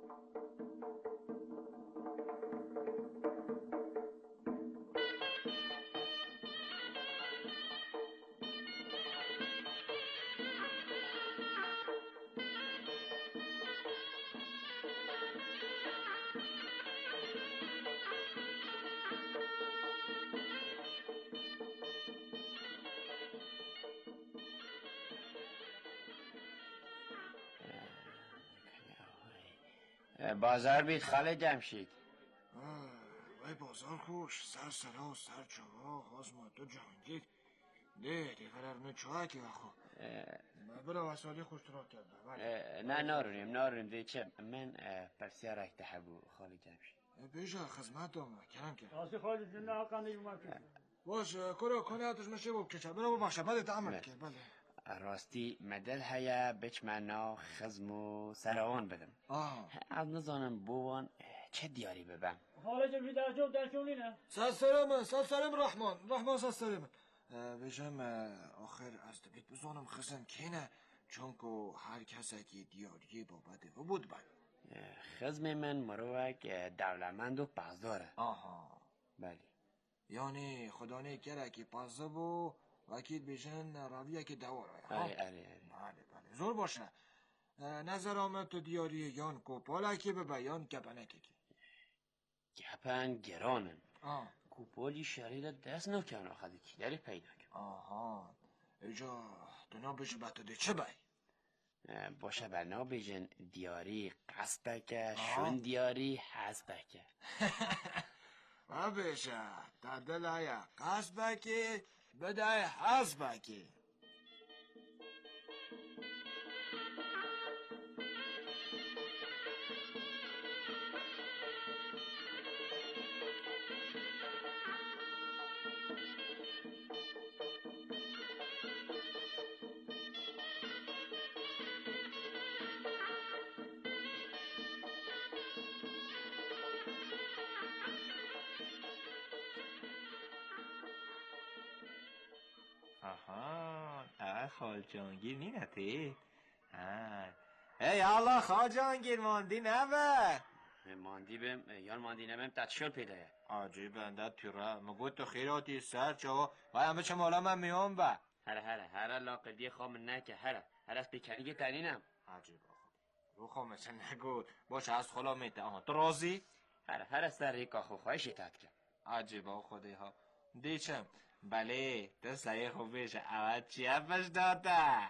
بازار بید خاله جمشید وای بازار خوش سر سرا و سر چوا خازم تو جهانگیر ده دیگر نه چوها که بخو برا وسالی خوش را کرده نه نارونیم دیچه من پرسیار اکتحبو خاله جمشید بیجا خزمت دوم کرم کرد راستی خاله جنده آقا نیومد باش کرو کنه آتش مشه بود کچه برا ببخشه بده عمل کرد بله راستی مدل هیا بچ منا خزم و سروان بدم از نزانم بوان چه دیاری ببم حالا جمعی در جوب در شونی نه سلام رحمان سلام بجم آخر از دبیت بزانم خزم کنه چون که هر کسی که دیاری با بده و بود بند خزم من مروک دولمند و پازداره بله یعنی خدا نیکره که پازده بو وکیل بیشن راویه که دواره بله زور باشه نظر آمد تو دیاری یان کوپالا که به بیان گپنکه که گپن گرانن کوپالی شریر دست نکنه خواهد کی داری پیدا کن ایجا دنا بشه بطده چه بای باشه بنا بیشن دیاری قصبکه شون دیاری حسبکه و بیشه تدل های قصبکه بدای حسبکی خال جانگیر نی نتی ای الله خال جانگیر ماندی نبه ماندی نبم تدشل پیدایه عجیب انده تیره مگو تو خیراتی سر چوا وای همه چه مالا من میام با هره لاقدی خام نکه هره از پیکنیگه تنینم عجیب رو خامسه نگو باشه از خلا میته تو راضی؟ هره سر ریکا خو خواهشی تد کن عجیب خودی ها دیچم بله دست خوب بشه اول چی افش داده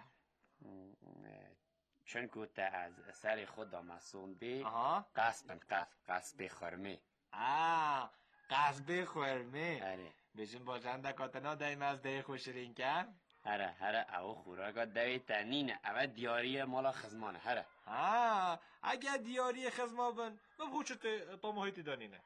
چون که از سر خود آمسونده قصب خرمه قصب خرمه بشین باشنده کاتنا دایم از ده خوشرین کن هره او خوراگا دوی تنینه او دیاری مالا خزمانه هره اگه دیاری خزمان بن بپوچت تا محیطی دانینه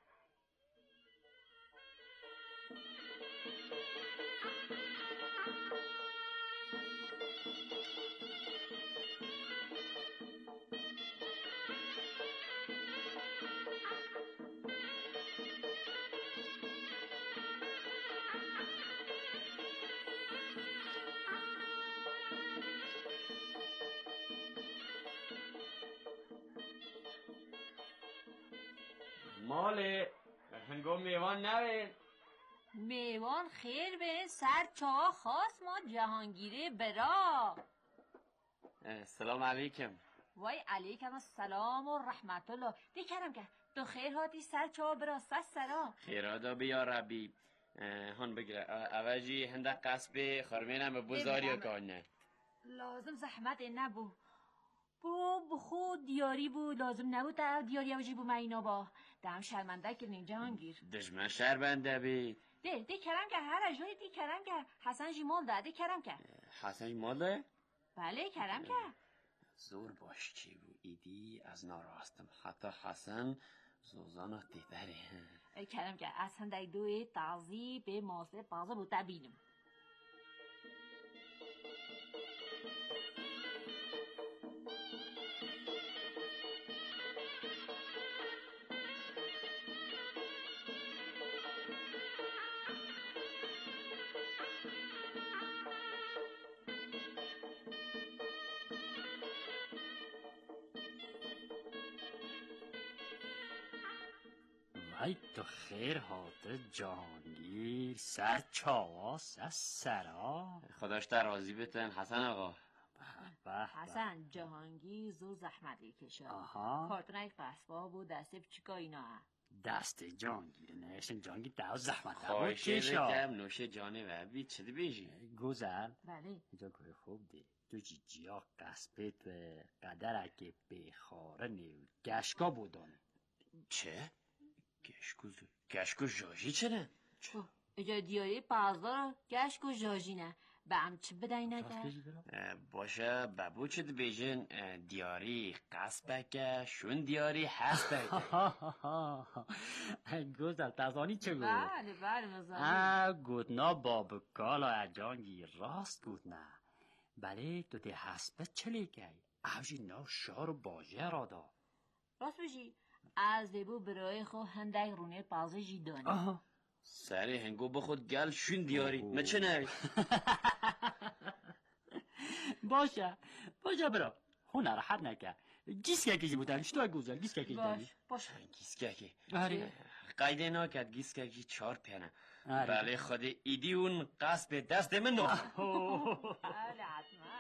ماله هنگام میوان نوید میوان خیر به سر چا خاص ما جهانگیری برا. سلام علیکم. وای علیکم السلام و رحمت الله. دیکرم که تو خیر هاتی سر چا برا سرا خیرادا بیا ربی هون بگیره اوجی هنده قصب خرمینم بزاری و کانه لازم زحمت نبو خود دیاری بو لازم نبود دیاری اوجی بو مینا با دم شرمنده کردین جهانگیر دشمن شرمنده بید دی کرم که هر اجایی دی کرم که حسن جی مال ده دی کرم که حسن ماله؟ بله کرم که زور باش چی بو ایدی از ناراستم حتی حسن زوزانا دیداره کرم که از هنده دوی تازی به ماسه بازه بو تبینم ای تو خیر حاضر جهانگیر سر چاواس از سرا خداش در راضی بتن حسن آقا. حسن جهانگیر زور زحمتی کشه کارتنای قصبا بود دسته چیکا اینا دست جهانگیر نشن جهانگیر دو زحمت خواهشه دکم نوشه جانه و بید چه بیشی گوزل بله اینجا که خوب دی تو جیا قصبت و قدرک بخاره نیو گشکا بودانه چه؟ گشکو جاجی چنه؟ اجا دیاری پازدار گشکو جاجی نه به هم چه بدهی نکرد؟ باشه بابو چه بیجن دیاری قصبکه شون دیاری حسبکه گوزل تازانی چه گو؟ بله مزانی گودنا بابکالا جانگی راست گودنا بله تو دی حسبت چلی که اوجی نو شار باجه را دا راست بشی از دیبو برای خو هندک رونه پازه جی دانی سری هنگو بخود گل شون دیاری ما چه نوی باشه برا خونه را حد نکه گیسکه کشی بودن شتو گوزل گیسکه کشی دانی باشه گیسکه کی قایده ناکد گیسکه کی 4 پینه بله خود ایدی اون قصب دست من نو بله حتما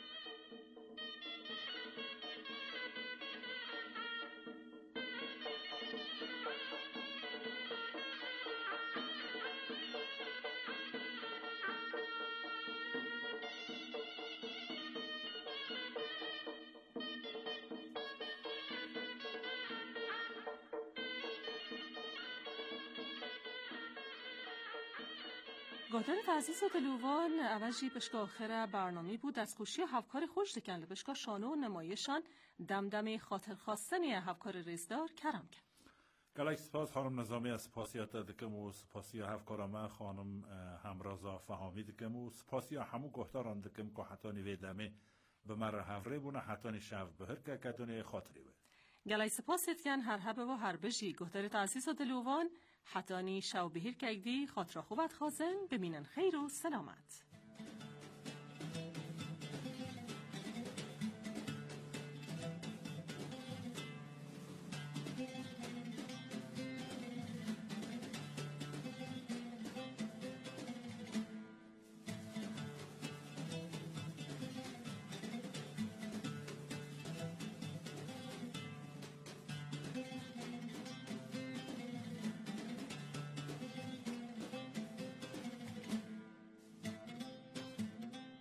گادر عزیز و دلوان اوجی بشکا آخر برنامه بود از خوشی هفکار خوش دکن لبشکا شانو و نمایشان دمدم خاطر خواستنی هفکار ریزدار کرم کن گلک سپاس خانم نظامی از سپاسیات دکم و سپاسی هفکارم خانم همرازا فهامی دکم و سپاسی همو گهداران دکم که حتانی ویدمه به مر هفره بونه حتانی شو بهر که کدونه خاطری وید گلک سپاس اتکن هر حبه و هر بجی گهدار عزیز و دلوان حتانی شو بهر که اگدی خاطر خوبت خازن ببینن خیر و سلامت